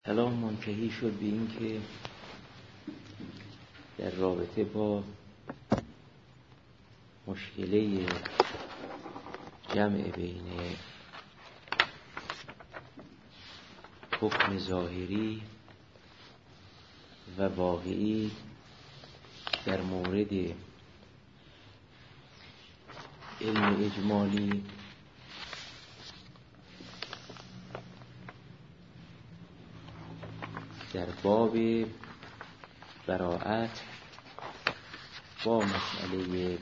کلام منتهی شد به این که در رابطه با مشکله جمع بین حکم ظاهری و واقعی در مورد علم اجمالی در باب براءت با مسئله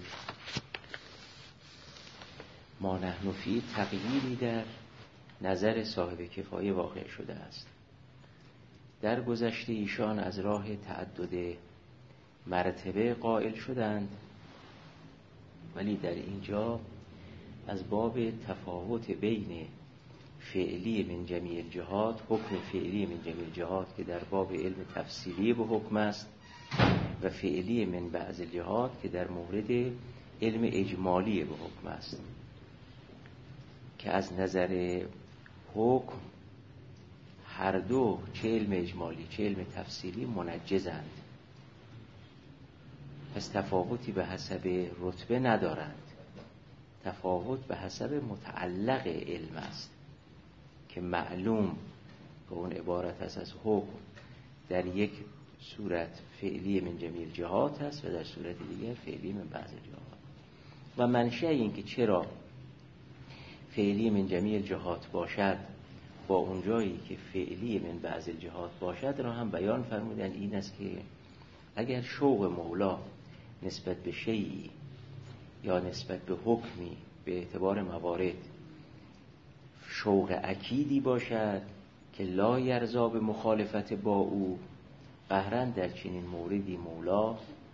ما نحن فی تغییری در نظر صاحب کفایه واقع شده است. در گذشته ایشان از راه تعدد مرتبه قائل شدند، ولی در اینجا از باب تفاوت بین فعلی من جمیع الجهات، حکم فعلی من جمیع الجهات که در باب علم تفصیلی به حکم است، و فعلی من بعض الجهات که در مورد علم اجمالی به حکم است، که از نظر حکم هر دو، چه علم اجمالی چه علم تفصیلی، منجزند، پس تفاوتی به حسب رتبه ندارند. تفاوت به حسب متعلق علم است که معلوم به اون عبارت است از حکم در یک صورت فعلی من جمیع الجهات است و در صورت دیگر فعلی من بعض الجهات. و منشأ این که چرا فعلی من جمیع الجهات باشد با اونجایی که فعلی من بعض الجهات باشد را هم بیان فرمودن. این است که اگر شوق مولا نسبت به شیئی یا نسبت به حکمی به اعتبار موارد شوق اکیدی باشد که لا یرضا به مخالفت با او، قهرا در چنین موردی مولا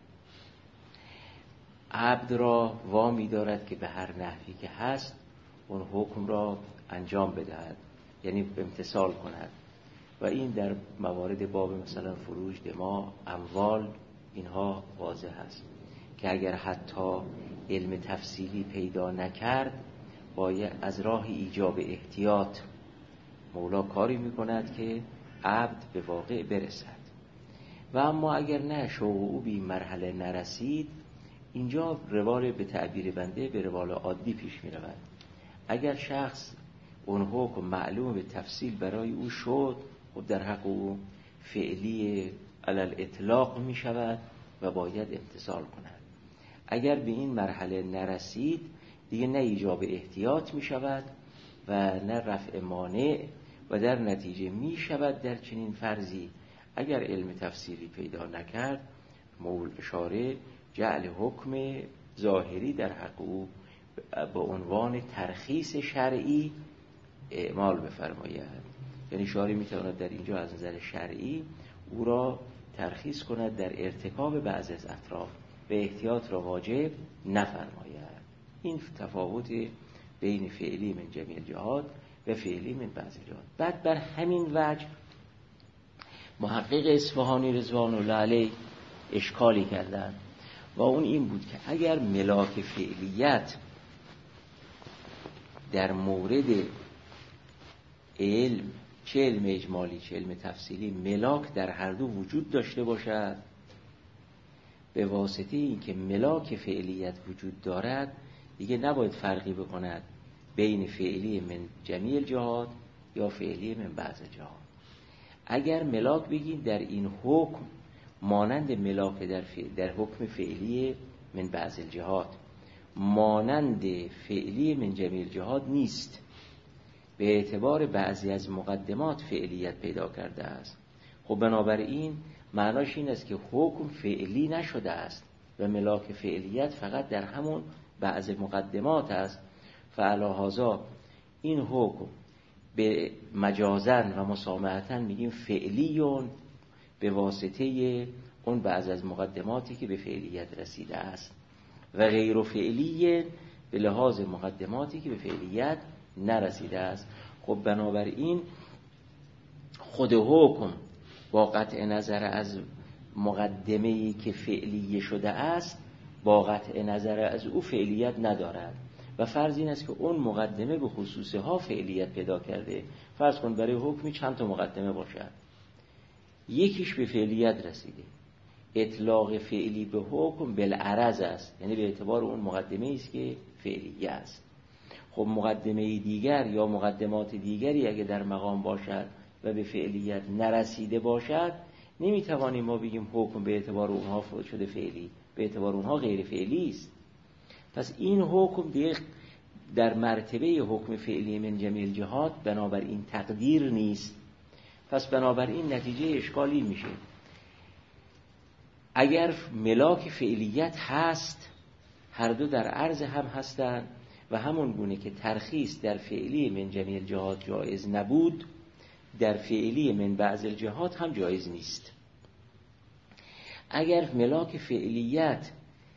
عبد را وامی دارد که به هر نحوی که هست اون حکم را انجام بدهد، یعنی امتثال کند. و این در موارد باب مثلا فروج، دماء، اموال، اینها واضح است که اگر حتی علم تفصیلی پیدا نکرد باید از راه ایجاب احتیاط مولا کاری میکند که عبد به واقع برسد. و اما اگر نه شوق او به این مرحله نرسید، اینجا روال به تعبیر بنده به روال عادی پیش می رود. اگر شخص اون حکم معلوم به تفصیل برای او شد، خب در حق او فعلی علل اطلاق می شود و باید امتثال کند. اگر به این مرحله نرسید دیگه نه ایجاب احتیاط می شود و نه رفع مانع، و در نتیجه می شود در چنین فرضی اگر علم تفسیری پیدا نکرد مول اشاره جعل حکم ظاهری در حق او به عنوان ترخیص شرعی اعمال بفرماید. یعنی شارع می تواند در اینجا از نظر شرعی او را ترخیص کند در ارتکاب بعض از اطراف و احتیاط را واجب نفرماید. این تفاوت بین فعلی من جمیع الجهات و فعلی من بعض الجهات. بعد بر همین وجه محقق اصفهانی رضوان الله علیه اشکالی کردند و اون این بود که اگر ملاک فعلیت در مورد علم، چه علم اجمالی چه علم تفصیلی، ملاک در هر دو وجود داشته باشد، به واسطه این که ملاک فعلیت وجود دارد دیگه نباید فرقی بکند بین فعلی من جمیع الجهات یا فعلی من بعض الجهات. اگر ملاک بگیم در این حکم مانند ملاک در حکم فعلی من بعض الجهات، مانند فعلی من جمیع الجهات نیست، به اعتبار بعضی از مقدمات فعلیت پیدا کرده است. خب بنابراین معناش این است که حکم فعلی نشده است و ملاک فعلیت فقط در همون بعض مقدمات است. فعلی هذا این حکم به مجازن و مسامحتن میگیم فعلیون به واسطه اون بعض از مقدماتی که به فعلیت رسیده است، و غیر فعلی به لحاظ مقدماتی که به فعلیت نرسیده است. خب بنابراین خود حکم با قطع نظر از مقدمه‌ای که فعلی شده است با قطع نظر از او فعلیت ندارد، و فرض این است که اون مقدمه به خصوصها فعلیت پیدا کرده. فرض کن برای حکمی چند تا مقدمه باشد، یکیش به فعلیت رسیده. اطلاق فعلی به حکم بالعرض است، یعنی به اعتبار اون مقدمه است که فعلیه است. خب مقدمه دیگر یا مقدمات دیگری اگه در مقام باشد و به فعلیت نرسیده باشد، نمیتوانیم ما بگیم حکم به اعتبار اونها شده فعلی، به اعتبار اونها غیر فعلی است. پس این حکم دیگه در مرتبه حکم فعلی من جمیع الجهات بنابراین تقدیر نیست. پس بنابراین نتیجه اشکالی میشه، اگر ملاک فعلیت هست، هر دو در عرض هم هستند و همون گونه که ترخیص در فعلی من جمیع الجهات جایز نبود، در فعلی من بعض الجهات هم جایز نیست. اگر ملاک فعلیت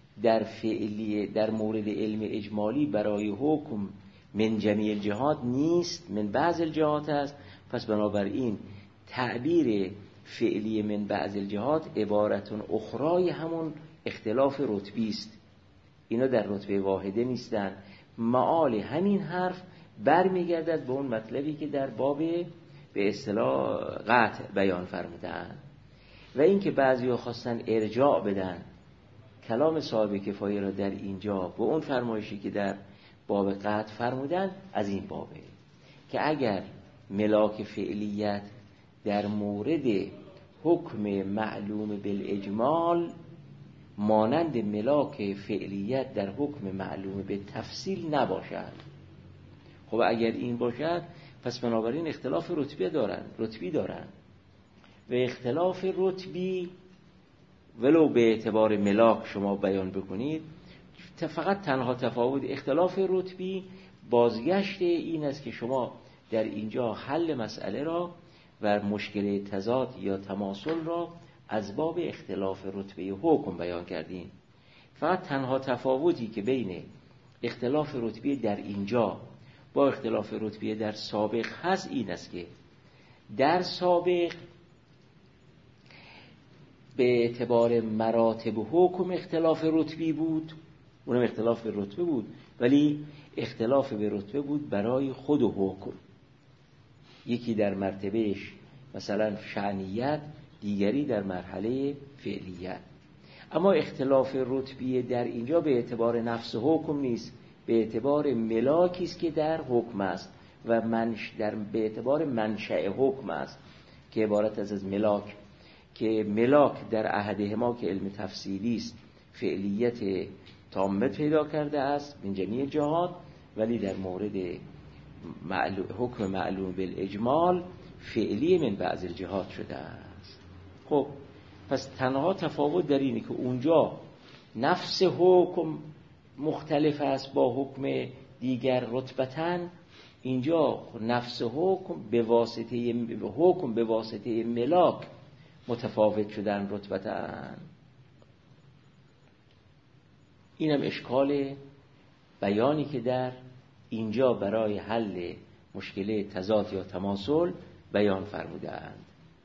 در مورد علم اجمالی برای حکم من جمیع الجهات نیست، من بعض الجهات است، پس بنابراین تعبیر فعلی من بعض الجهات عبارتون اخرای همون اختلاف رتبی است. اینا در رتبه واحده نیستن. معال همین حرف برمیگردد به اون مطلبی که در باب به اصطلاح قطع بیان فرمودن و این که بعضی‌ها خواستن ارجاع بدن کلام صاحب کفایه را در اینجا به اون فرمایشی که در باب قطع فرمودن، از این بابه که اگر ملاک فعلیت در مورد حکم معلوم بالاجمال مانند ملاک فعلیت در حکم معلوم به تفصیل نباشد، خب اگر این باشد پس بنابراین اختلاف رتبی دارن و اختلاف رتبی ولو به اعتبار ملاک شما بیان بکنید، فقط تنها تفاوت اختلاف رتبی بازگشت این است که شما در اینجا حل مسئله را و مشکل تضاد یا تماثل را از باب اختلاف رتبه حکم بیان کردین. فقط تنها تفاوتی که بین اختلاف رتبه در اینجا با اختلاف رتبه در سابق هست این است که در سابق به اعتبار مراتب حکم اختلاف رتبی بود، اونم اختلاف رتبه بود، ولی اختلاف به رتبه بود برای خود حکم، یکی در مرتبهش مثلا شأنیت، دیگری در مرحله فعلیت. اما اختلاف رتبی در اینجا به اعتبار نفس حکم نیست، به اعتبار ملاکی است که در حکم است و به اعتبار منشأ حکم است که عبارت از ملاک، که ملاک در احدهما که علم تفصیلی است فعلیت تامه پیدا کرده است من جمیع جهات، ولی در مورد حکم معلوم بالاجمال فعلی من بعض الجهات شده است. خب پس تنها تفاوت در اینه که اونجا نفس حکم مختلف است با حکم دیگر رتبتاً، اینجا نفس حکم به واسطه ملاک متفاوت شدن رتبتاً. اینم اشکال بیانی که در اینجا برای حل مشکل تضاد یا تماثل بیان فرمودند.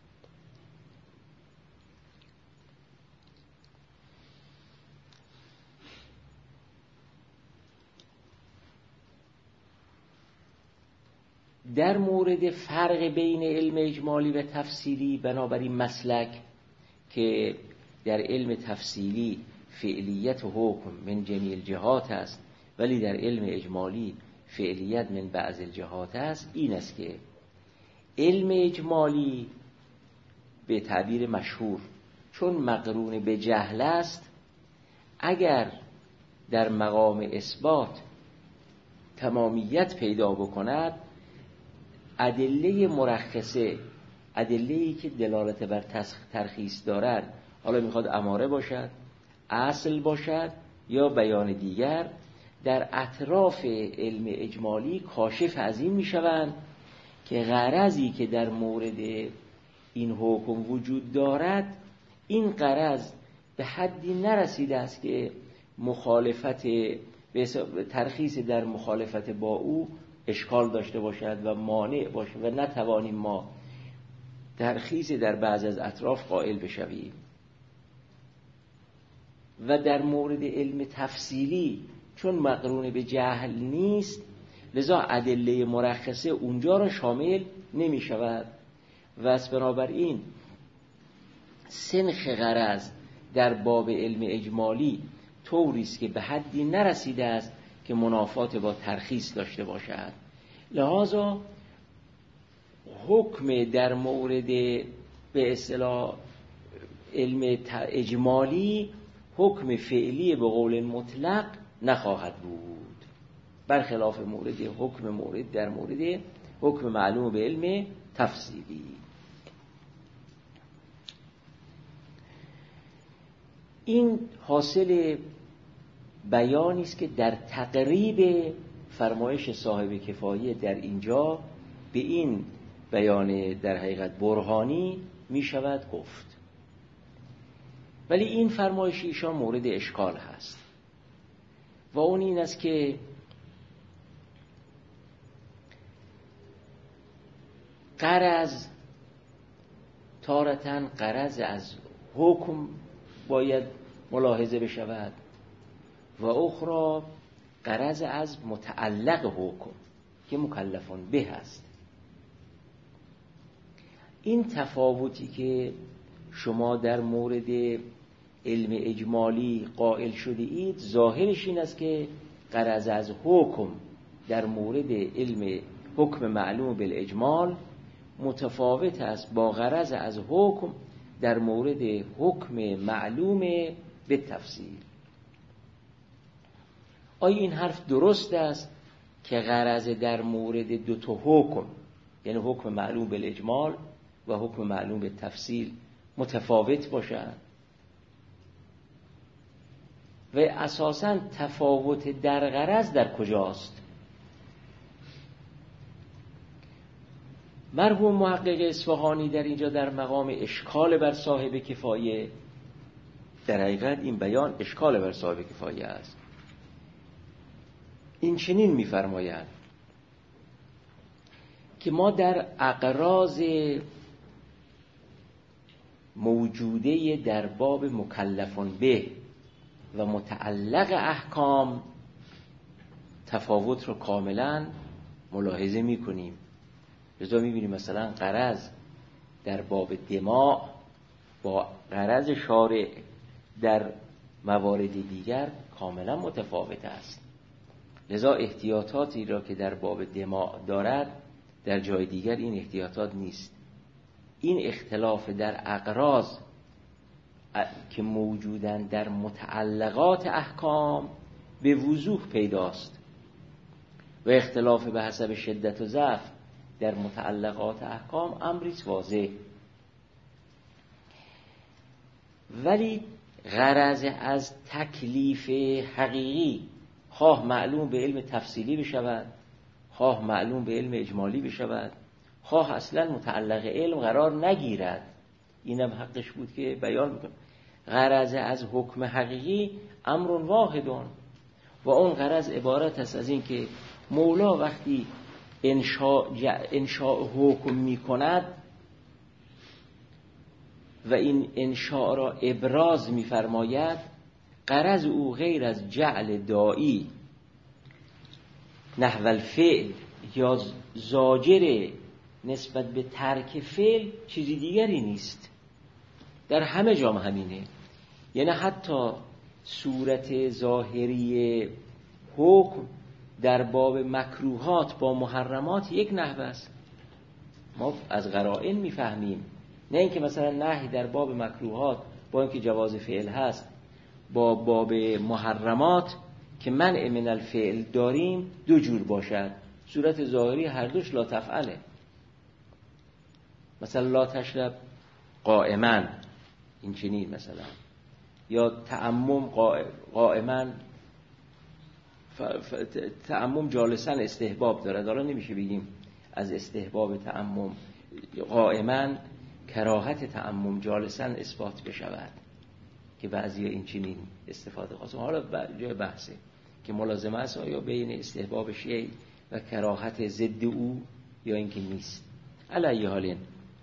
در مورد فرق بین علم اجمالی و تفصیلی، بنابراین مسلک که در علم تفصیلی فعلیت و حکم من جمیع الجهات است ولی در علم اجمالی فعلیت من بعض الجهات است، این است که علم اجمالی به تعبیر مشهور چون مقرون به جهل است، اگر در مقام اثبات تمامیت پیدا بکند، ادله مرخصه، ادله‌ای که دلالت بر ترخیص دارد، حالا میخواد اماره باشد، اصل باشد یا بیان دیگر، در اطراف علم اجمالی کاشف از این میشوند که غرضی که در مورد این حکم وجود دارد، این غرض به حدی نرسیده است که مخالفت ترخیص در مخالفت با او اشکال داشته باشد و مانع باشد و نتوانیم ما ترخیص در بعض از اطراف قائل بشویم. و در مورد علم تفصیلی چون مقرون به جهل نیست، لذا ادله مرخصه اونجا را شامل نمی شود و از بنابراین سنخ غرض در باب علم اجمالی طوری است که به حدی نرسیده است که منافات با ترخیص داشته باشد. لذا حکم در مورد به اصطلاح علم اجمالی حکم فعلی به قول مطلق نخواهد بود، برخلاف مورد در مورد حکم معلوم به علم تفصیلی. این حاصل بیانی است که در تقریب فرمایش صاحب کفایه در اینجا به این بیان در حقیقت برهانی می شود گفت. ولی این فرمایش ایشان مورد اشکال هست و اون این است که غرض تارتاً غرض از حکم باید ملاحظه بشود و اخرى غرض از متعلق حکم که مکلفون به است. این تفاوتی که شما در مورد علم اجمالی قائل شده اید ظاهرش این است که غرض از حکم در مورد علم حکم معلوم بالاجمال متفاوت است با غرض از حکم در مورد حکم معلوم به تفصیل. آیا این حرف درست است که غرض در مورد دو تا حکم یعنی حکم معلوم بالاجمال و حکم معلوم به تفصیل متفاوت باشد؟ و اساساً تفاوت در غرض در کجاست؟ مرحوم محقق اصفهانی در اینجا در مقام اشکال بر صاحب کفایه، در حقیقت این بیان اشکال بر صاحب کفایه است. این چنین می‌فرماید که ما در اغراض موجوده در باب مکلفون به و متعلق احکام تفاوت رو کاملا ملاحظه می‌کنیم. لذا می‌بینیم مثلا غرض در باب دماء با غرض شارع در موارد دیگر کاملا متفاوت است. لذا احتیاطاتی را که در باب دماء دارد در جای دیگر این احتیاطات نیست. این اختلاف در اغراض که موجودن در متعلقات احکام به وضوح پیداست و اختلاف به حسب شدت و ضعف در متعلقات احکام امریست واضح. ولی غرض از تکلیف حقیقی خواه معلوم به علم تفصیلی بشود، خواه معلوم به علم اجمالی بشود، خواه اصلا متعلق علم قرار نگیرد، اینم حقش بود که بیان میکنم. غرض از حکم حقیقی امر واحدون و اون غرض عبارت است از این که مولا وقتی انشاء حکم میکند و این انشاء را ابراز میفرماید، غرض او غیر از جعل داعی نحو الفعل یا زاجر نسبت به ترک فعل چیزی دیگری نیست. در همه جام همینه. یعنی حتی صورت ظاهری حکم در باب مکروهات با محرمات یک نحو است. ما از قرائن میفهمیم، نه اینکه مثلا نهی در باب مکروهات با اینکه جواز فعل هست با باب محرمات که منع من الفعل داریم دو جور باشد. صورت ظاهری هر دوش لا تفعله. مثلا لا تشرب قائما، این چنین مثلا، یا تعمم قائما تعمم جالسا استحباب دارد. حالا نمیشه بگیم از استحباب تعمم قائما کراهت تعمم جالسا اثبات بشود که بعضی این چنین استفاده خواستم. حالا جای بحثه که ملازمه است آیا بین استحباب شیء و کراهت ضد او یا اینکه نیست. علی حالین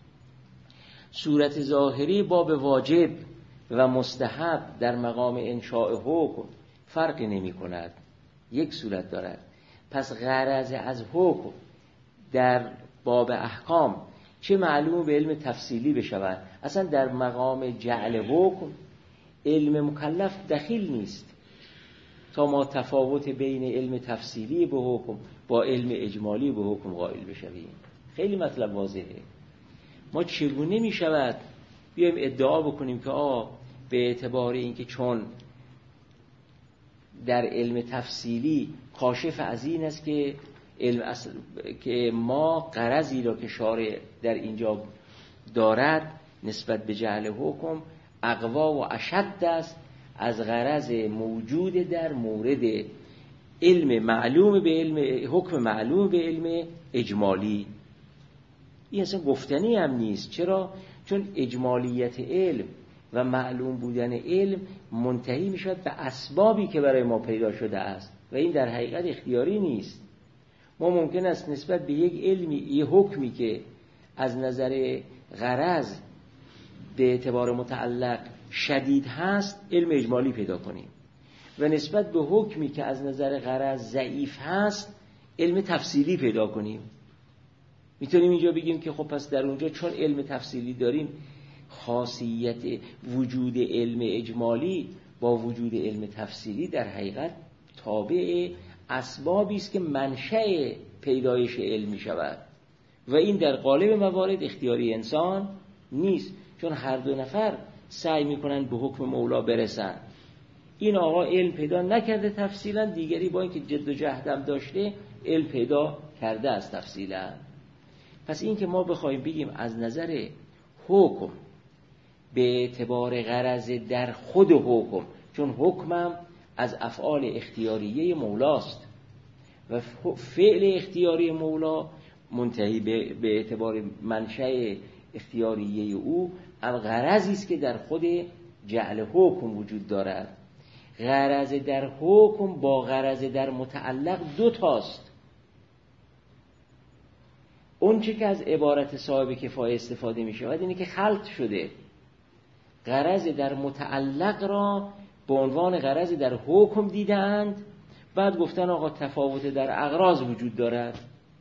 صورت ظاهری باب واجب و مستحب در مقام انشاء حکم فرقی نمی کند، یک صورت دارد. پس غرض از حکم در باب احکام چه معلوم به علم تفصیلی بشود. اصلا در مقام جعل حکم علم مکلف دخیل نیست تا ما تفاوت بین علم تفصیلی به حکم با علم اجمالی به حکم قائل بشویم. خیلی مطلب واضحه. ما چگونه می شود بیایم ادعا بکنیم که به اعتبار اینکه چون در علم تفصیلی کاشف از این است که که ما غرضی را که شارع در اینجا دارد نسبت به جعل حکم اقوا و اشد است از غرض موجود در مورد علم معلوم به علم حکم معلوم به علم اجمالی. این اصلا گفتنی هم نیست. چرا؟ چون اجمالیت علم و معلوم بودن علم منتهی می شود به اسبابی که برای ما پیدا شده است و این در حقیقت اختیاری نیست. ما ممکن است نسبت به یک علمی، یک حکمی که از نظر غرض به اعتبار متعلق شدید هست علم اجمالی پیدا کنیم و نسبت به حکمی که از نظر غرض ضعیف هست علم تفصیلی پیدا کنیم. میتونیم اینجا بگیم که خب پس در اونجا چون علم تفصیلی داریم خاصیت وجود علم اجمالی با وجود علم تفصیلی در حقیقت تابع اسبابی است که منشأ پیدایش علم می شود و این در قالب موارد اختیاری انسان نیست، چون هر دو نفر سعی میکنن به حکم مولا برسن. این آقا علم پیدا نکرده تفصیلا، دیگری با اینکه جد و جهدم داشته علم پیدا کرده است تفصیلا. پس این که ما بخوایم بگیم از نظر حکم به اعتبار غرض در خود حکم، چون حکمم از افعال اختیاریه مولاست و فعل اختیاری مولا منتهی به اعتبار منشأ اختیاریه او غرضی است که در خود جعل حکم وجود دارد. غرض در حکم با غرض در متعلق دو تاست. اون چه که از عبارت صاحب کفایه استفاده می شود اینه که خلط شده. غرض در متعلق را به عنوان غرض در حکم دیدند، بعد گفتن آقا تفاوت در اغراض وجود دارد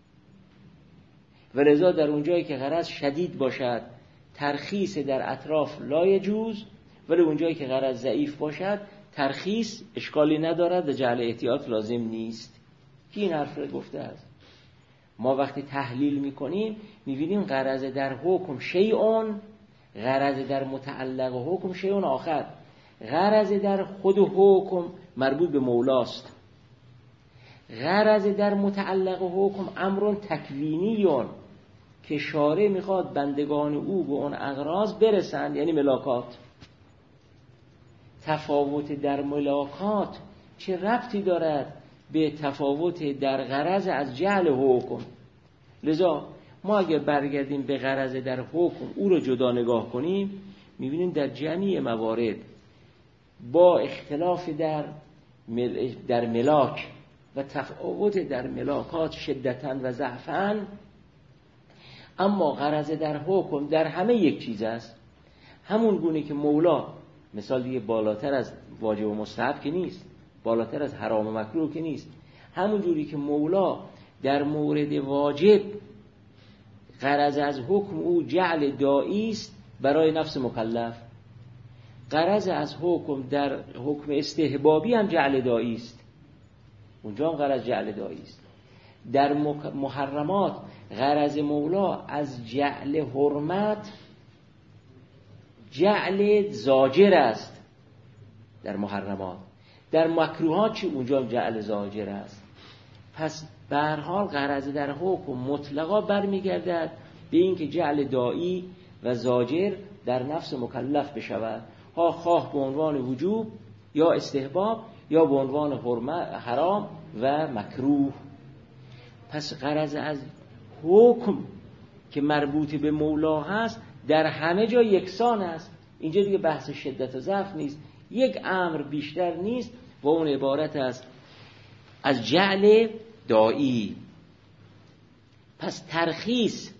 و لذا در اونجایی که غرض شدید باشد ترخیص در اطراف لا یجوز، ولی اونجایی که غرض ضعیف باشد ترخیص اشکالی ندارد و جعل احتیاط لازم نیست. کی این حرف را گفته است؟ ما وقتی تحلیل میکنیم میبینیم غرض در حکم شیئون، غرض در متعلق حکم شیئون آخر. غرض در خود حکم مربوط به مولاست، غرض در متعلق حکم امرون تکوینیون که شارع میخواد بندگان او به اون اغراض برسند، یعنی ملاکات. تفاوت در ملاکات چه ربطی دارد به تفاوت در غرض از جعل حکم؟ لذا ما اگر برگردیم به غرض در حکم او رو جدا نگاه کنیم میبینیم در جمعی موارد با اختلاف در ملاک و تفاوت در ملاکات شدتاً و ضعفاً، اما غرض در حکم در همه یک چیز است. همون گونه که مولا مثال دیگه بالاتر از واجب و مستحب که نیست، بالاتر از حرام و مکروه که نیست، همون جوری که مولا در مورد واجب غرض از حکم او جعل داعی است برای نفس مکلف، غرض از حکم در حکم استحبابی هم جعل داعی است، اونجا هم غرض جعل داعی است. در محرمات غرض مولا از جعل حرمت جعل زاجر است در محرمات، در مکروهات چی؟ اونجا جعل زاجر است. پس به هر حال غرض در حکم مطلقا برمیگردد به این که جعل داعی و زاجر در نفس مکلف بشود، خواه به عنوان وجوب یا استحباب یا به عنوان حرام و مکروه. پس غرض از حکم که مربوط به مولا هست در همه جا یکسان است. اینجا دیگه بحث شدت و ضعف نیست، یک امر بیشتر نیست و اون عبارت است از جعل داعی. پس ترخیص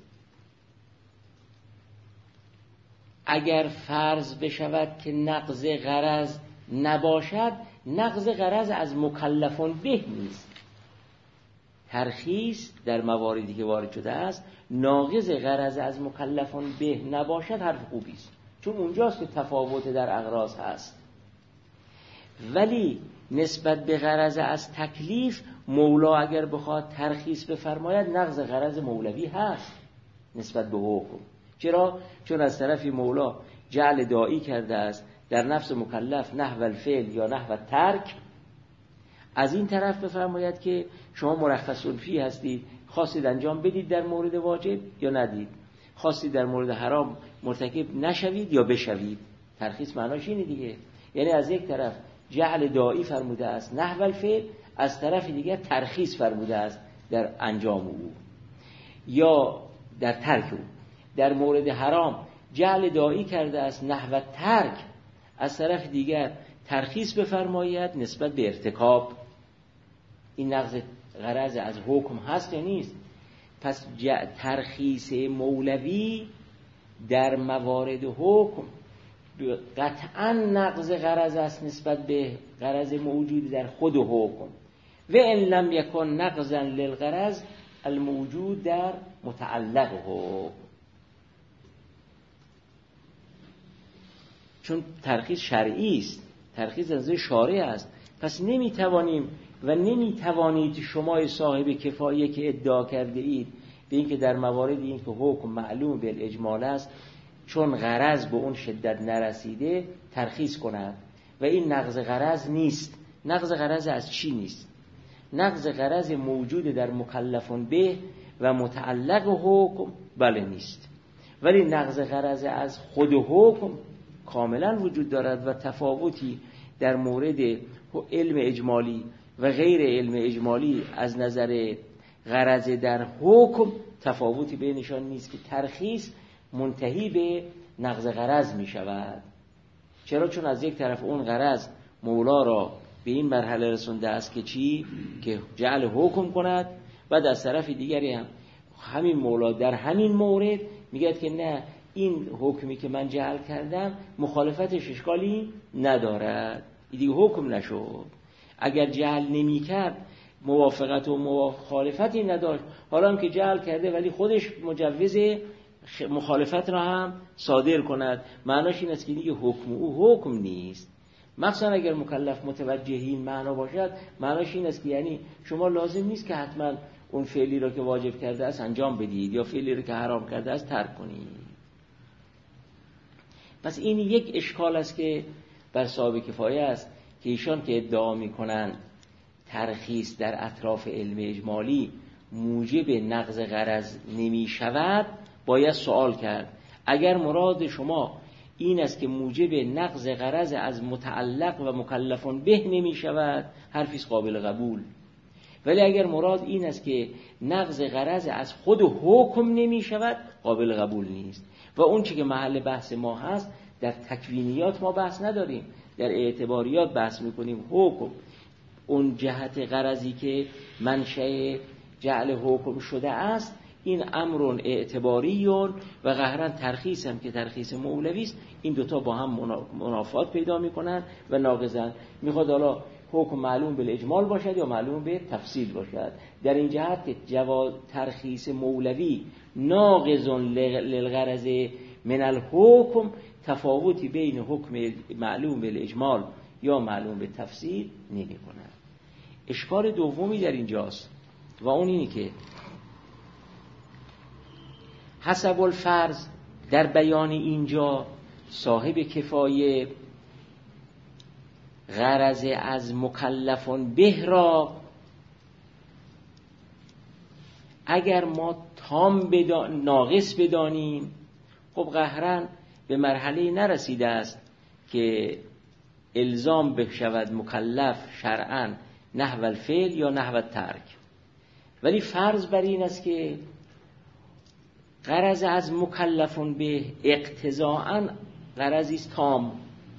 اگر فرض بشود که نقض غرض نباشد، نقض غرض از مکلفون به نیست. ترخیص در مواردی که وارد شده است ناقض غرض از مکلفان به نباشد حرف خوبی است، چون اونجاست که تفاوت در اغراض هست. ولی نسبت به غرض از تکلیف مولا اگر بخواد ترخیص بفرماید نقض غرض مولوی هست نسبت به حکم. چرا؟ چون از طرفی مولا جعل داعی کرده است در نفس مکلف نحو الفعل یا نحو الترک، از این طرف بفرماید که شما مرخص فی هستید، خواستید انجام بدید در مورد واجب یا ندید، خواستید در مورد حرام مرتکب نشوید یا بشوید. ترخیص معناش اینه دیگه، یعنی از یک طرف جعل داعی فرموده است نحو الفعل، از طرف دیگر ترخیص فرموده است در انجام او یا در ترک او. در مورد حرام جعل داعی کرده است نحو ترک، از طرف دیگر ترخیص بفرماید نسبت به ارتکاب. این نقض غرض از حکم هست یا نیست؟ پس ترخیص مولوی در موارد حکم قطعا نقض غرض است نسبت به غرض موجود در خود حکم، و ان لم یکن نقضا للغرض الموجود در متعلق حکم. چون ترخیص شرعی است، ترخیص از شارع است، پس نمیتوانیم و نمیتوانید شما صاحب کفایه که ادعا کرده اید به اینکه در موارد این که حکم معلوم بالاجمال است چون غرض به اون شدت نرسیده ترخیص کند و این نقض غرض نیست. نقض غرض از چی نیست؟ نقض غرض موجود در مکلفون به و متعلق حکم بله نیست، ولی نقض غرض از خود حکم کاملا وجود دارد و تفاوتی در مورد علم اجمالی و غیر علم اجمالی از نظر غرض در حکم تفاوتی بینشان نیست که ترخیص منتهی به نقض غرض می شود. چرا؟ چون از یک طرف اون غرض مولا را به این مرحله رسونده است که چی؟ که جعل حکم کند، و از طرف دیگری هم همین مولا در همین مورد میگه که نه، این حکمی که من جعل کردم مخالفتش اشکالی ندارد، این دیگه حکم نشد. اگر جعل نمی کرد موافقت و مخالفتی نداشت، حالا هم که جعل کرده ولی خودش مجوز مخالفت را هم صادر کند، معناش این است که دیگه حکم او حکم نیست. مخصوصا اگر مکلف متوجه این معنا باشد، معناش این است که یعنی شما لازم نیست که حتما اون فعلی را که واجب کرده است انجام بدید یا فعلی را که حرام کرده است ترک کنید. پس این یک اشکال است که بر صاحب کفایه است که ایشان که ادعا می‌کنند ترخیص در اطراف علم اجمالی موجب نقض غرض نمی شود، باید سوال کرد اگر مراد شما این است که موجب نقض غرض از متعلق و مکلفون به نمی شود، حرفیست قابل قبول. ولی اگر مراد این است که نقض غرض از خود حکم نمی شود، قابل قبول نیست. و اون چی که محل بحث ما هست، در تکوینیات ما بحث نداریم، در اعتباریات بحث میکنیم. حکم اون جهت غرضی که منشأ جعل حکم شده است، این امر اعتباریون و قهرن ترخیص هم که ترخیص مولوی است، این دوتا با هم منافات پیدا میکنن و ناقضن. میخواد حالا حکم معلوم بالاجمال باشد یا معلوم به تفصیل باشد. در این جهت که جواز ترخیص مولوی ناقض للغرض من الحکم، تفاوتی بین حکم معلوم بالاجمال یا معلوم به تفصیل نمی کند. اشکال دومی در اینجاست و اون اینی که حسب الفرض در بیان اینجا صاحب کفایه غرض از مکلفون به را اگر ما تام ناقص بدانیم، خب قهرن به مرحله نرسیده است که الزام بشود مکلف شرعاً نحو الفعل یا نحو الترک. ولی فرض بر این است که غرض از مکلفون به اقتضاءً غرضی است تام.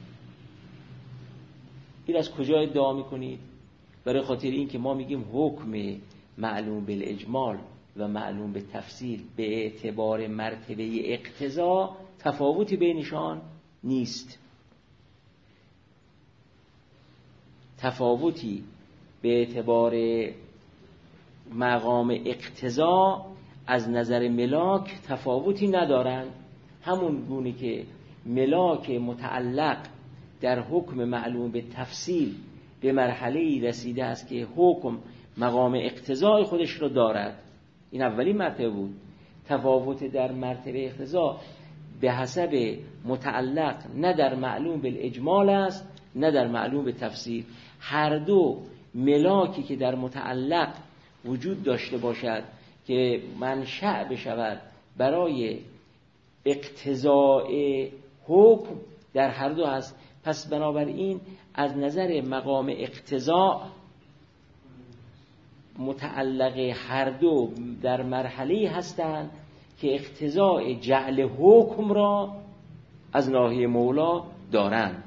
این از کجا ادعا میکنید؟ برای خاطر این که ما میگیم حکم معلوم بالاجمال و معلوم به تفصیل به اعتبار مرتبه اقتضا تفاوتی بینشان نیست. تفاوتی به اعتبار مقام اقتضا از نظر ملاک تفاوتی ندارند. همون گونه که ملاک متعلق در حکم معلوم به تفصیل به مرحله‌ای رسیده است که حکم مقام اقتضای خودش را دارد. این اولین مرتبه بود. تفاوت در مرتبه اقتضا به حسب متعلق نه در معلوم بالاجمال است نه در معلوم به تفصیل. هر دو ملاکی که در متعلق وجود داشته باشد که منشأ بشود برای اقتضاء حکم در هر دو هست. پس بنابراین از نظر مقام اقتضا متعلق هر دو در مرحله هستند که اقتضاء جعل حکم را از ناحیه مولا دارند.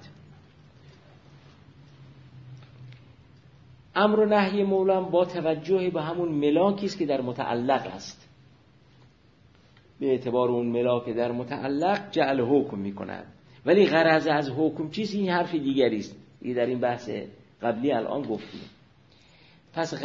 امر و نهی مولا با توجه به همون ملاکی است که در متعلق است. به اعتبار اون ملاک در متعلق جعل حکم می‌کند. ولی غرض از حکم چیست؟ این حرف دیگری است. این در این بحث قبلی الان گفتیم. پس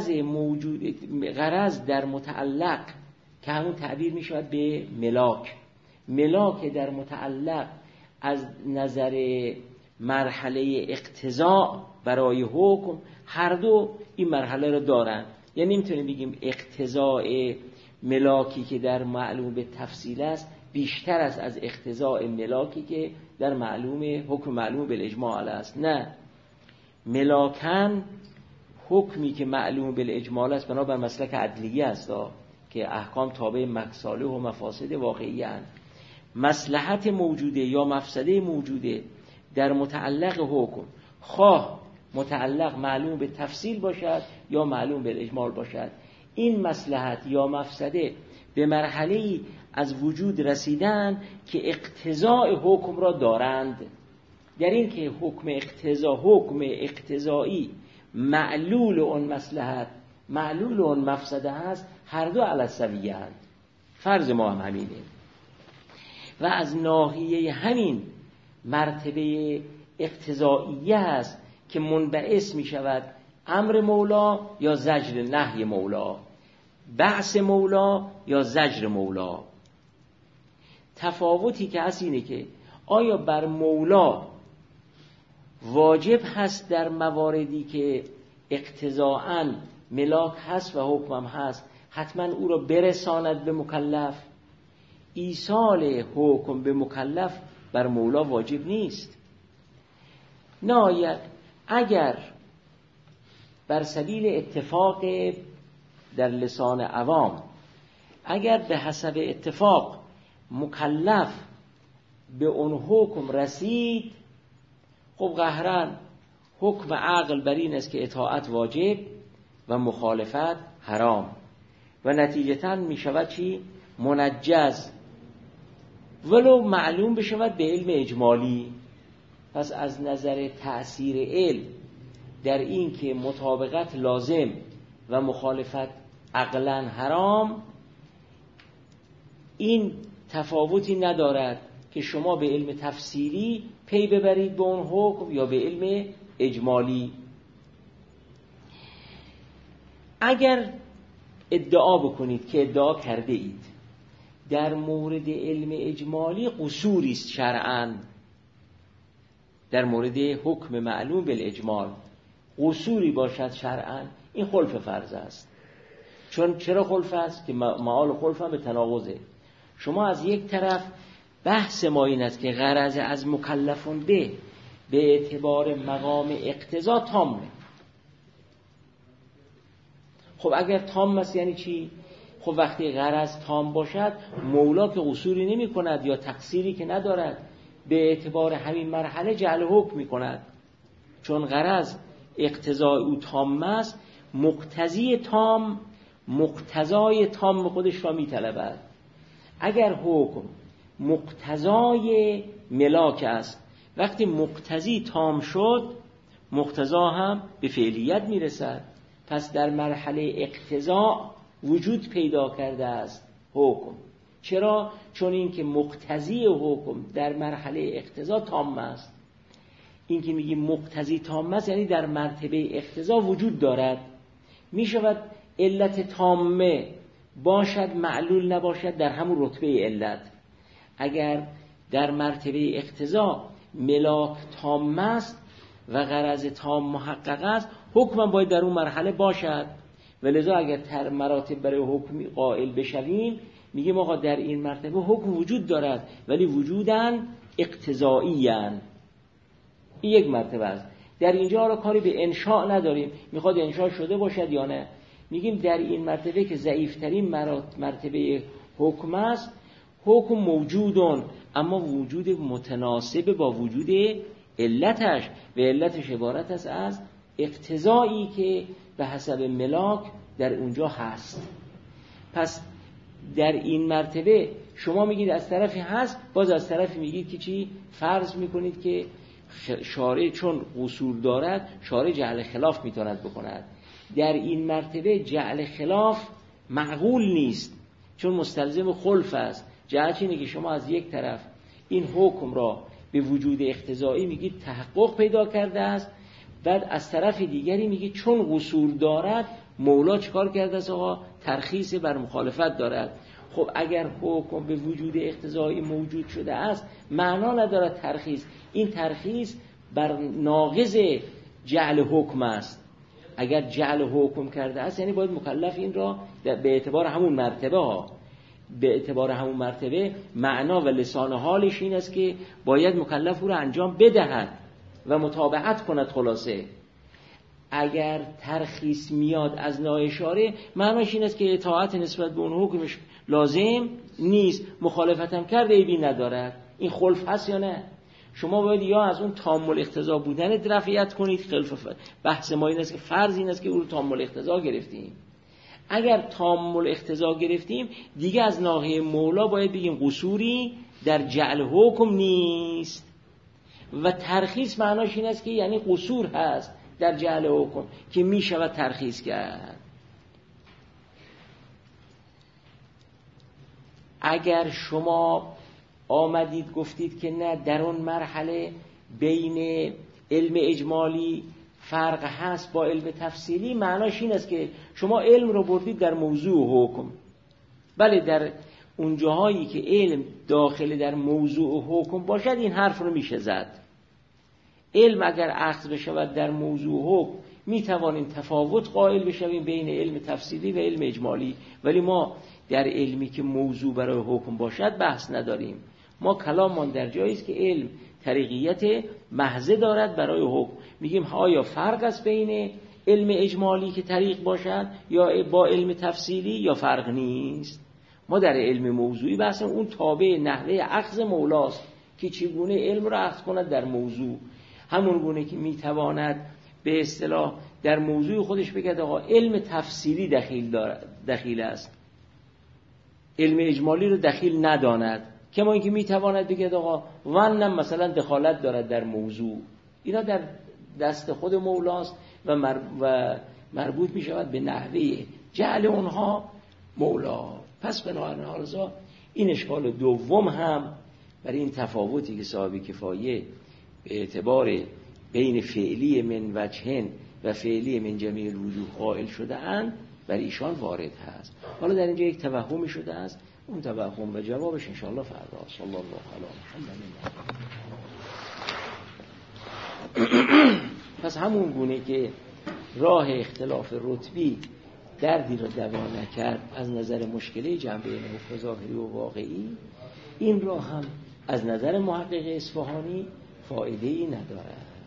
غرض در متعلق که همون تعبیر می‌شود به ملاک در متعلق از نظر مرحله اقتضا برای حکم هر دو این مرحله رو دارن. یعنی نمیتونیم بگیم اقتضاء ملاکی که در معلوم به تفصیل است بیشتر است از اقتضاء ملاکی که در حکم معلوم بالاجمال است. نه، ملاکن حکمی که معلوم بالاجمال است بنابر مسلک عدلیه است که احکام تابع مصالح و مفاسد واقعی اند. مصلحت موجوده یا مفسده موجوده در متعلق حکم خواه متعلق معلوم به تفصیل باشد یا معلوم به اجمال باشد، این مصلحت یا مفسده به مرحله‌ای از وجود رسیدن که اقتضاء حکم را دارند. در این که حکم اقتضایی معلول اون مصلحت معلول اون مفسده هست، هر دو علی السویه اند. فرض ما هم همینه. و از ناحیه همین مرتبه اقتضاییه است که منبعث می شود امر مولا یا زجر نهی مولا، بعث مولا یا زجر مولا. تفاوتی که هست اینه که آیا بر مولا واجب هست در مواردی که اقتضاءً ملاک هست و حکمم هست حتما او را برساند به مکلف؟ ایصال حکم به مکلف بر مولا واجب نیست. نه، اگر بر سبیل اتفاق در لسان عوام اگر به حسب اتفاق مکلف به اون حکم رسید، خب قهرن حکم عقل بر این است که اطاعت واجب و مخالفت حرام و نتیجتاً می شود چی؟ منجز، ولو معلوم بشود به علم اجمالی. پس از نظر تأثیر علم در این که مطابقت لازم و مخالفت عقلاً حرام، این تفاوتی ندارد که شما به علم تفسیری پی ببرید به اون حکم یا به علم اجمالی. اگر ادعا بکنید که ادعا کرده اید در مورد علم اجمالی قصوری است شرعاً، در مورد حکم معلوم بالاجمال قصوری باشد شرعاً، این خلف فرض است. چرا خلف است؟ که معال خلف هم به تناقضه. شما از یک طرف بحث ما این است که غرض از مکلفون به اعتبار مقام اقتضا تامه. خب اگر تام است یعنی چی؟ خب وقتی غرض تام باشد مولا که قصوری نمی کند یا تقصیری که ندارد، به اعتبار همین مرحله جعل حکم می کند. چون غرض اقتضای او تام است، مقتضای تام خودش را می طلبد. اگر حکم مقتضای ملاک است، وقتی مقتضی تام شد مقتضا هم به فعلیت می رسد. پس در مرحله اقتضا وجود پیدا کرده است حکم. چرا؟ چون این که مقتضی حکم در مرحله اقتضا تام است. این که میگیم مقتضی تام است یعنی در مرتبه اقتضا وجود دارد. می شود علت تامه باشد معلول نباشد در همون رتبه علت. اگر در مرتبه اقتضا ملاک تام است و غرض تام محقق است، حکم باید در اون مرحله باشد. ولذا اگر مراتب برای حکم قائل بشویم، میگیم آقا در این مرتبه حکم وجود دارد ولی وجوداً اقتضائیاً. این یک مرتبه است. در اینجا را کاری به انشاء نداریم، میخواد انشاء شده باشد یا نه. میگیم در این مرتبه که ضعیفترین مرتبه حکم است، حکم موجودون، اما وجود متناسب با وجود علتش، و علتش عبارت است از اقتضایی که به حسب ملاک در اونجا هست. پس در این مرتبه شما میگید از طرفی هست، باز از طرفی میگید که چی؟ فرض میکنید که شارع چون قصور دارد، شارع جعل خلاف میتواند بکند. در این مرتبه جعل خلاف معقول نیست، چون مستلزم خلف است. جهت اینه که شما از یک طرف این حکم را به وجود اقتضایی میگید تحقق پیدا کرده است، بعد از طرف دیگری میگید چون قصور دارد مولا چکار کرده است؟ آقا ترخیص بر مخالفت دارد. خب اگر حکم به وجود اقتضایی موجود شده است، معنا ندارد ترخیص. این ترخیص بر ناقض جعل حکم است. اگر جعل حکم کرده است یعنی باید مکلف این را به اعتبار همون مرتبه به اعتبار همون مرتبه معنا و لسان حالش این است که باید مکلف او را انجام بدهد و متابعت کند. خلاصه اگر ترخیص میاد از نااشاره، معناش این است که اطاعت نسبت به اون حکمش لازم نیست، مخالفت هم کرده عیبی ندارد. این خلف هست یا نه؟ شما باید یا از اون تام الاقتضا بودن رفعیت کنید. خلف بحث ما این است که فرض این است که او رو تام الاقتضا گرفتیم. اگر تام الاقتضا گرفتیم دیگه از ناحیه مولا باید بگیم قصوری در جعل حکم نیست، و ترخیص معناش این است که یعنی قصور هست در جعل حکم که می شود ترخیص کرد. اگر شما آمدید گفتید که نه در اون مرحله بین علم اجمالی فرق هست با علم تفصیلی، معناش این است که شما علم رو بردید در موضوع حکم. بله در اون جاهایی که علم داخل در موضوع حکم باشد این حرف رو میشه زد. علم اگر اخذ بشود در موضوع حکم می توانیم تفاوت قائل بشویم بین علم تفصیلی و علم اجمالی، ولی ما در علمی که موضوع برای حکم باشد بحث نداریم. ما کلاممان در جایی است که علم طریقیت محضه دارد برای حکم. میگیم آیا فرق است بین علم اجمالی که طریق باشد یا با علم تفصیلی، یا فرق نیست. ما در علم موضوعی بحث اون تابع نحوه اخذ مولاست که چگونه علم را اخذ کند در موضوع. همون گونه که میتواند به اصطلاح در موضوع خودش بگه آقا علم تفصیلی دخیل است، علم اجمالی رو دخیل نداند. کما اینکه میتواند بگه آقا ونم مثلا دخالت دارد در موضوع. اینا در دست خود مولاست و مربوط می شود به نحوه جعل اونها مولا. پس بنابراین حالزا این اشکال دوم هم برای این تفاوتی که صاحب کفایه به اعتبار بین فعلی من وجهن و فعلی من جمیع الوجوه قائل شده اند بر ایشان وارد هست. حالا در اینجا یک توهمی شده است، اون توهم و جوابش انشاءالله فردا. صلی الله علی محمد. پس همون گونه که راه اختلاف رتبی دردی را دوا نکرد از نظر مشکلی جنبه حکم ظاهری و واقعی، این راه هم از نظر محقق اصفهانی فایده‌ای ندارد.